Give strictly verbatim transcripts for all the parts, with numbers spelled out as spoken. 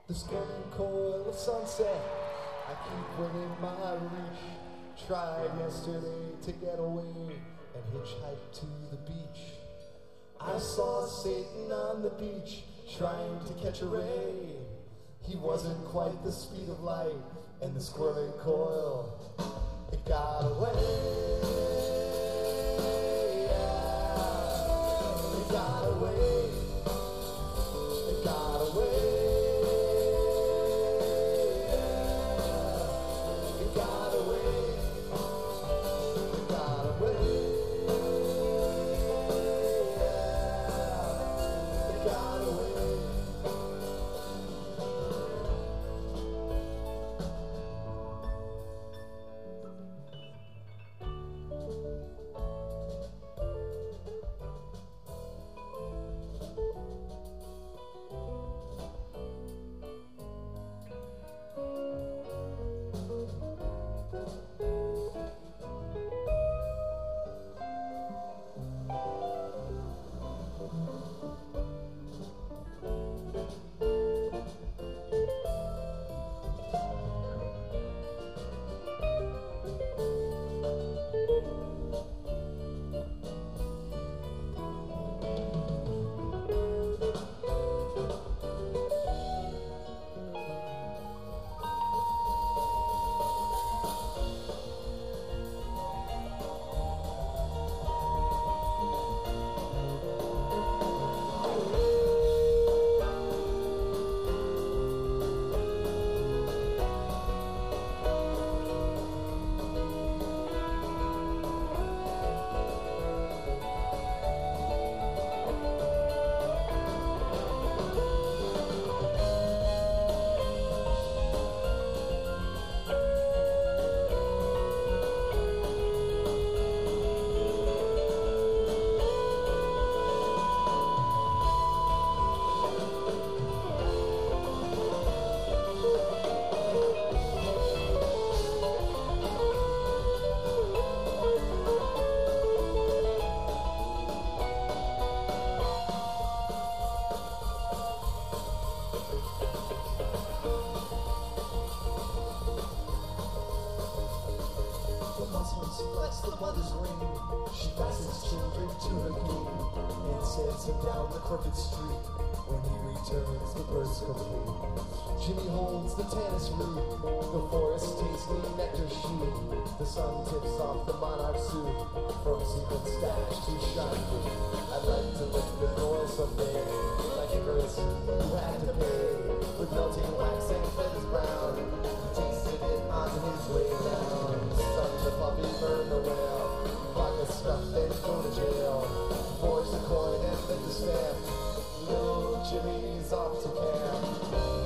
The squirting coil of sunset, I keep within my reach. Tried yesterday to get away and hitchhike to the beach. I saw Satan on the beach trying to catch a ray. He wasn't quite the speed of light, and the squirting coil, it got away. Yeah. It got away. It got away. Yeah. It got away. It got away. Yeah. It got away. That's the mother's ring. She fastens children to her knee and sends him down the crooked street. When he returns, the bird's complete. Jimmy holds the tennis root. The forest tasting nectar shoot. The sun tips off the monarch suit. From secret stash to shiny. I'd like to lick the oil someday, like Icarus, who had to pay with melting wax and feathers brown. He tasted it on his way down. Suck the puppy, burn the whale. Vodka stuff, then go to jail. Forge the coin and then the stamp. Little Jimmy's off to camp.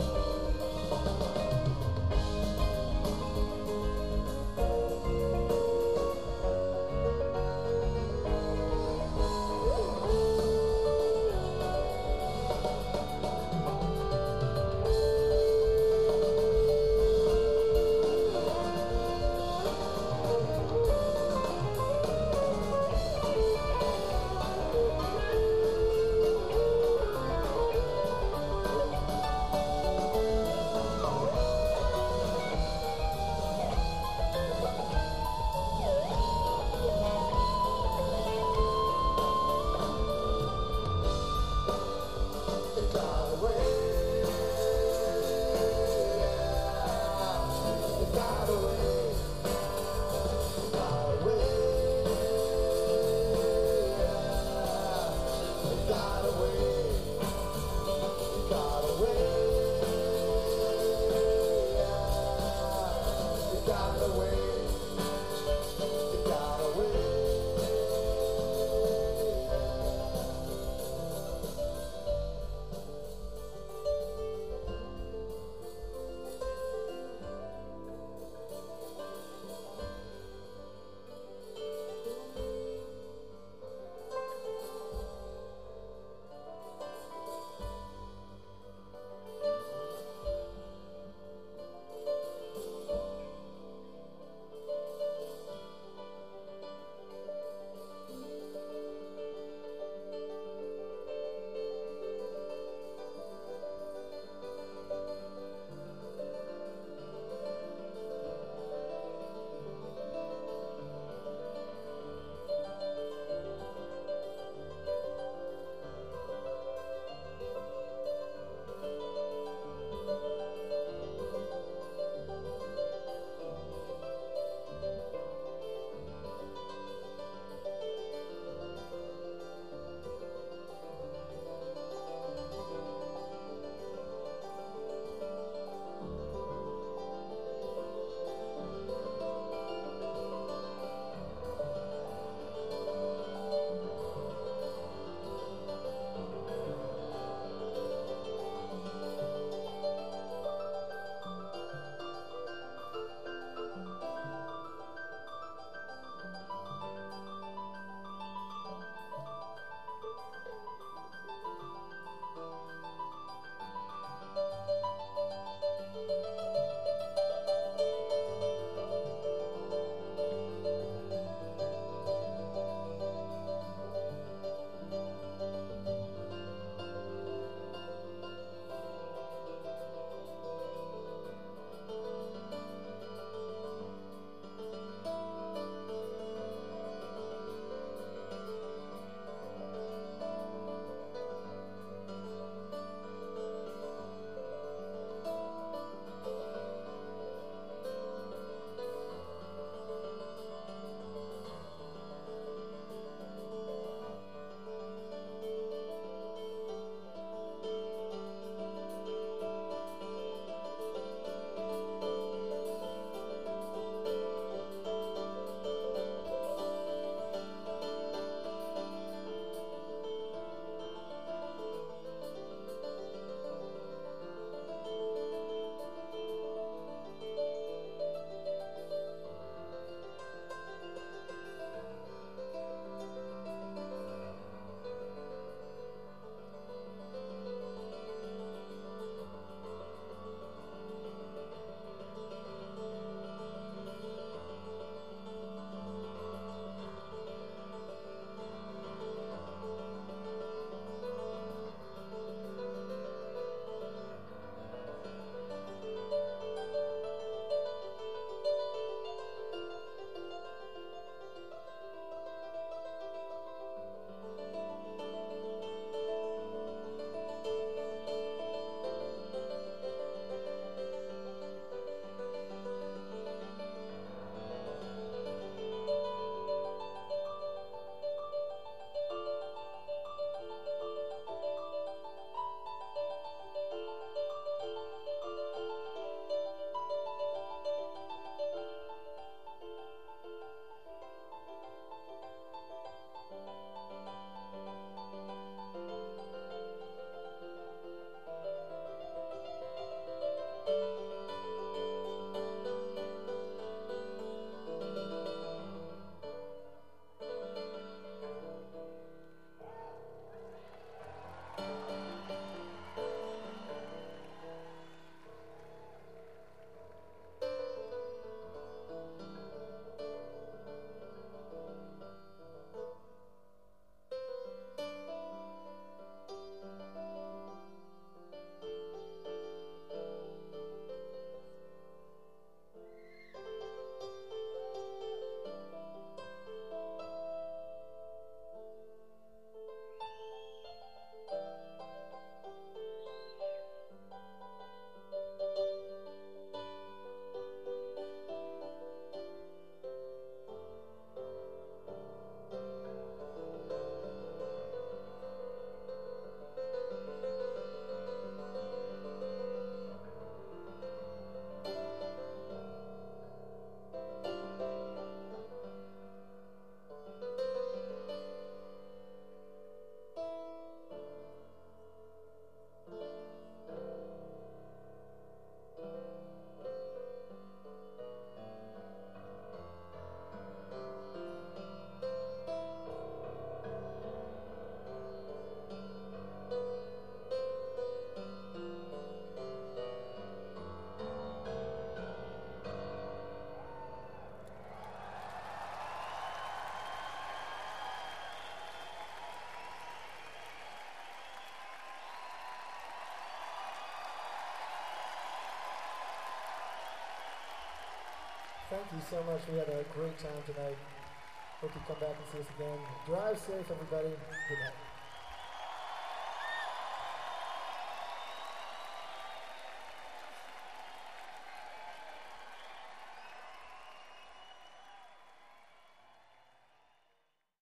Thank you so much. We had a great time tonight. Hope you come back and see us again. Drive safe, everybody. Good night.